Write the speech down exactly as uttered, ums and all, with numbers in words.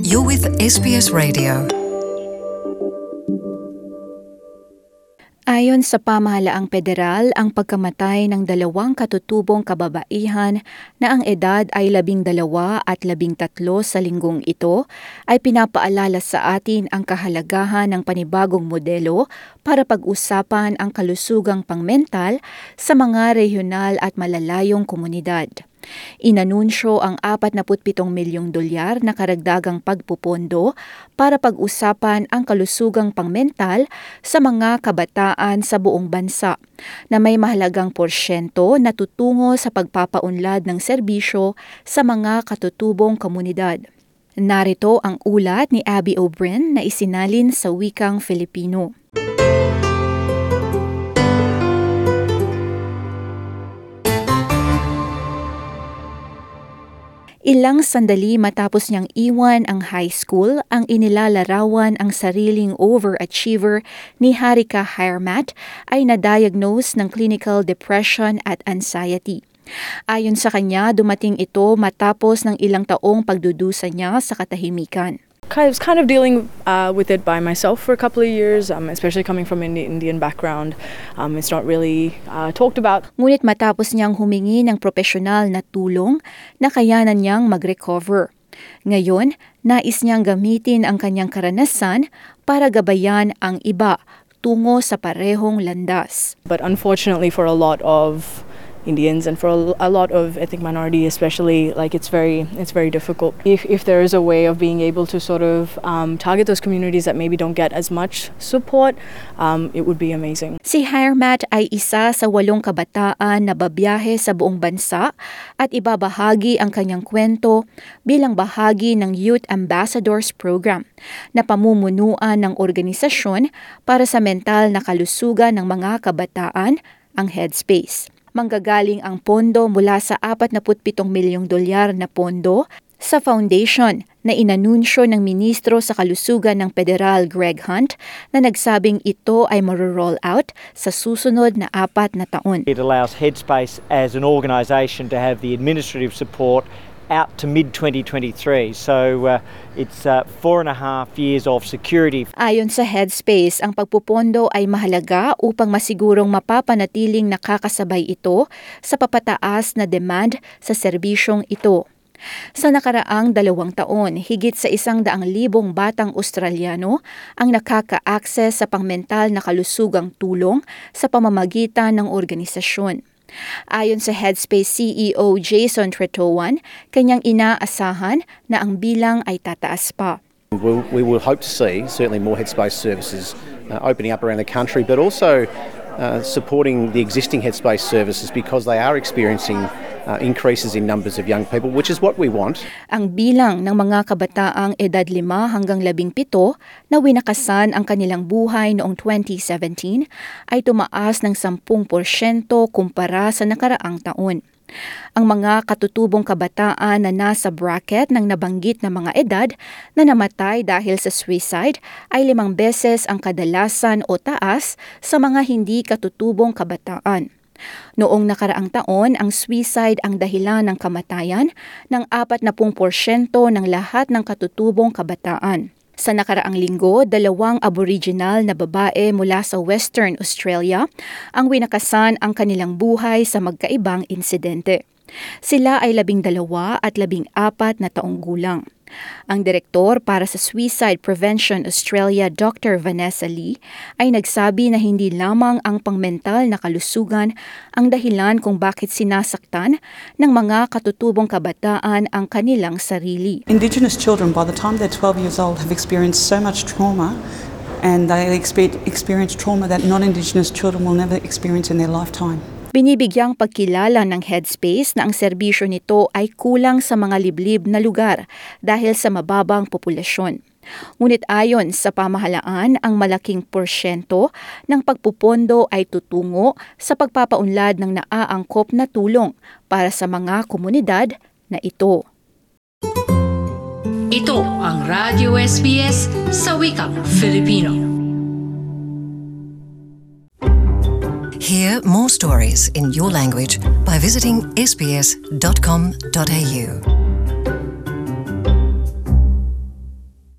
You're with S B S Radio. Ayon sa pamahalaang federal, ang pagkamatay ng dalawang katutubong kababaihan na ang edad ay labing dalawa at labing tatlo sa linggong ito ay pinapaalala sa atin ang kahalagahan ng panibagong modelo para pag-usapan ang kalusugang pangmental sa mga regional at malalayong komunidad. Inanunsyo ang forty-seven milyong dolyar na karagdagang pagpupondo para pag-usapan ang kalusugang pangmental sa mga kabataan sa buong bansa na may mahalagang porsyento na tutungo sa pagpapaunlad ng serbisyo sa mga katutubong komunidad. Narito ang ulat ni Abby O'Brien na isinalin sa wikang Filipino. Ilang sandali matapos niyang iwan ang high school, ang inilalarawan ang sariling overachiever ni Harika Hairmat ay na-diagnose ng clinical depression at anxiety. Ayon sa kanya, dumating ito matapos ng ilang taong pagdudusa niya sa katahimikan. I was kind of dealing uh, with it by myself for a couple of years, um, especially coming from an Indian background. Um, it's not really uh, talked about. Ngunit matapos niyang humingi ng profesional na tulong, nakayanan niyang mag-recover. Ngayon, nais niyang gamitin ang kanyang karanasan para gabayan ang iba tungo sa parehong landas. But unfortunately for a lot of Indians and for a lot of ethnic minority especially, like it's very it's very difficult. If if there is a way of being able to sort of um, target those communities that maybe don't get as much support, um, it would be amazing. Si Hairmat ay isa sa walong kabataan na babiyahe sa buong bansa at ibabahagi ang kanyang kwento bilang bahagi ng Youth Ambassadors Program na pamumunuan ng organisasyon para sa mental na kalusugan ng mga kabataan, ang Headspace. Manggagaling ang pondo mula sa forty-seven milyong dolyar na pondo sa foundation na inanunsyo ng Ministro sa Kalusugan ng Federal Greg Hunt na nagsabing ito ay maro-roll out sa susunod na apat na taon. It allows Headspace as an organisation to have the administrative support out to mid twenty twenty-three. So uh, it's uh, four and a half years of security. Ayon sa Headspace, ang pagpupondo ay mahalaga upang masigurong mapapanatiling nakakasabay ito sa papataas na demand sa serbisyong ito. Sa nakaraang dalawang taon, higit sa isang daang libong batang Australiano ang nakaka-access sa pangmental na kalusugang tulong sa pamamagitan ng organisasyon. Ayon sa Headspace C E O Jason Tretowan, kanyang inaasahan na ang bilang ay tataas pa. We, we will hope to see certainly more Headspace services uh, opening up around the country, but also uh, supporting the existing Headspace services because they are experiencing uh, increases in numbers of young people, which is what we want. Ang bilang ng mga kabataang edad lima hanggang labing pito na winakasan ang kanilang buhay noong twenty seventeen ay tumaas ng ten porsyento kumpara sa nakaraang taon. Ang mga katutubong kabataan na nasa bracket ng nabanggit na mga edad na namatay dahil sa suicide ay limang beses ang kadalasan o taas sa mga hindi katutubong kabataan. Noong nakaraang taon, ang suicide ang dahilan ng kamatayan ng forty porsyento ng lahat ng katutubong kabataan. Sa nakaraang linggo, dalawang Aboriginal na babae mula sa Western Australia ang winakasan ang kanilang buhay sa magkaibang insidente. Sila ay labing dalawa at labing apat na taong gulang. Ang direktor para sa Suicide Prevention Australia, Doctor Vanessa Lee, ay nagsabi na hindi lamang ang pangmental na kalusugan ang dahilan kung bakit sinasaktan ng mga katutubong kabataan ang kanilang sarili. Indigenous children, by the time they're twelve years old, have experienced so much trauma, and they experience trauma that non-Indigenous children will never experience in their lifetime. Binibigyang pagkilala ng Headspace na ang serbisyo nito ay kulang sa mga liblib na lugar dahil sa mababang populasyon. Ngunit ayon sa pamahalaan, ang malaking porsyento ng pagpupondo ay tutungo sa pagpapaunlad ng naaangkop na tulong para sa mga komunidad na ito. Ito ang Radio S B S sa wikang Filipino. Hear more stories in your language by visiting s b s dot com dot a u.